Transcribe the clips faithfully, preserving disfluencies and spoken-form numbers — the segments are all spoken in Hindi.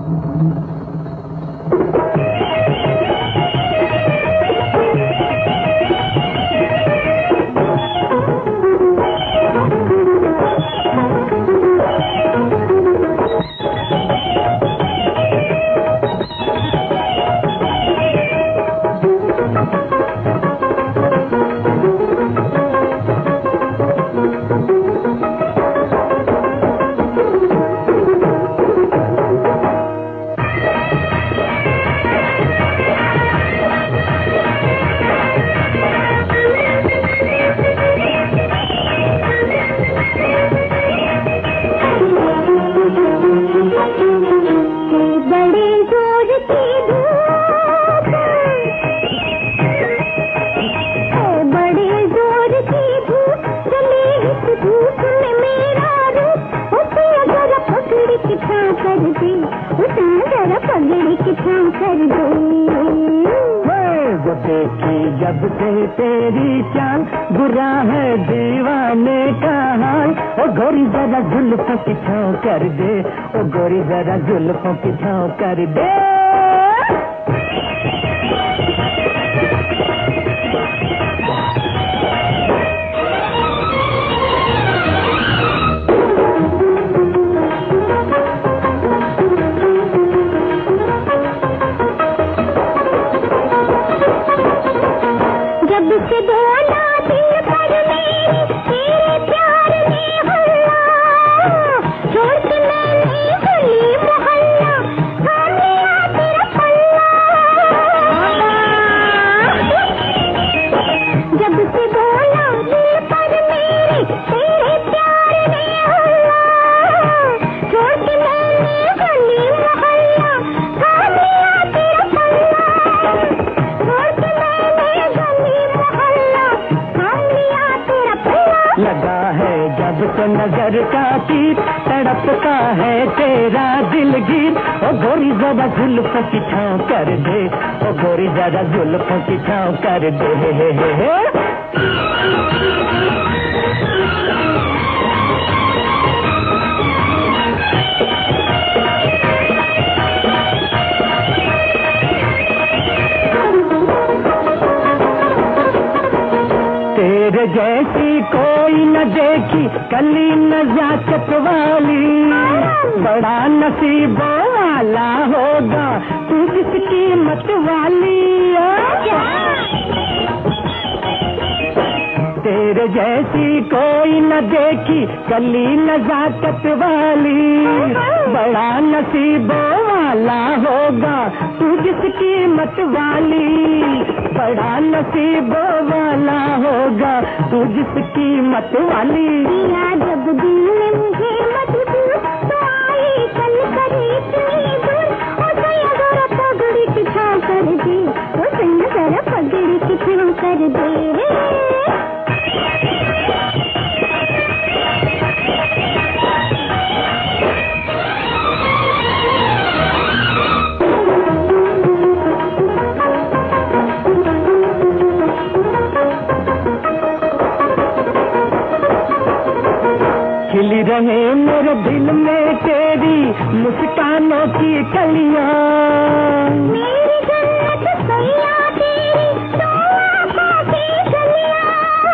जब से तेरी चाल बुरा है दीवाने का हाल। ओ गोरी जरा जुल्फों की छाँव कर दे, ओ गोरी जरा जुल्फों की छाँव कर दे। लगा है जब से नजर का तीर, तड़पता है तेरा दिलगीर। ओ गोरी जरा जुल्फों की छाँव कर दे, ओ गोरी जरा जुल्फों की छाँव कर दे। हे हे हे तेरे जैसी कोई न देखी कली नजाकत वाली, बड़ा नसीबों वाला होगा तू जिसकी मत वाली। तेरे जैसी कोई न देखी कली नजाकत वाली, बड़ा नसीबों वाला होगा तू जिसकी मत वाली। बड़ा नसीबों वाला होगा तू जिसकी मत वाली। जब दिल ने मुझे मजबूर तो आई कल करे इतनी दूर। ओ सैया जरा पगड़ी की छाँव कर दे, ओ सैया जरा पगड़ी की छाँव कर दे। खिली रहे मेरे दिल में तेरी मुस्कानों की कलियां। मेरी जन्नत सैया तेरी दो आँखों की गलियां।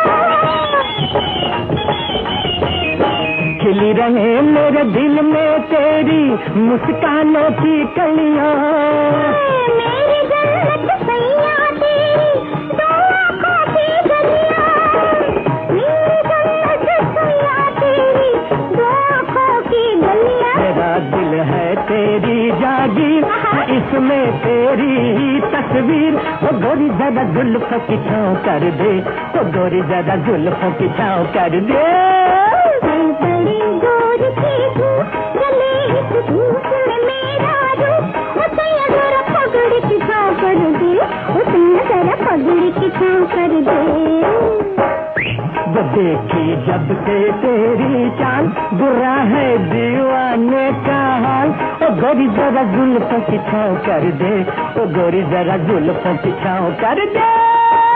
खिली रहे मेरे दिल में तेरी मुस्कानों की कलियां। मेरी जन्नत सैया तेरी दो आँखों की गलियां। मेरी जन्नत सैया तेरी दो आँखों की गलियां। मेरा दिल है तेरी जागीर, इसमें तेरी ही तस्वीर। ओ गोरी जरा जुल्फों की छाँव कर दे, ओ गोरी जरा जुल्फों की छाँव कर दे। बड़ी दूर की धूप जले इस धूप में मेरा रूप। ओ सैया जरा पगड़ी की छाँव कर दे, ओ सैया जरा पगड़ी की छाँव कर दे। वो देखी जब से तेरी चाल बुरा है दीवाने का हाल। ओ गोरी जरा जुल्फों की छाँव कर दे, ओ गोरी जरा जुल्फों की छाँव कर दे।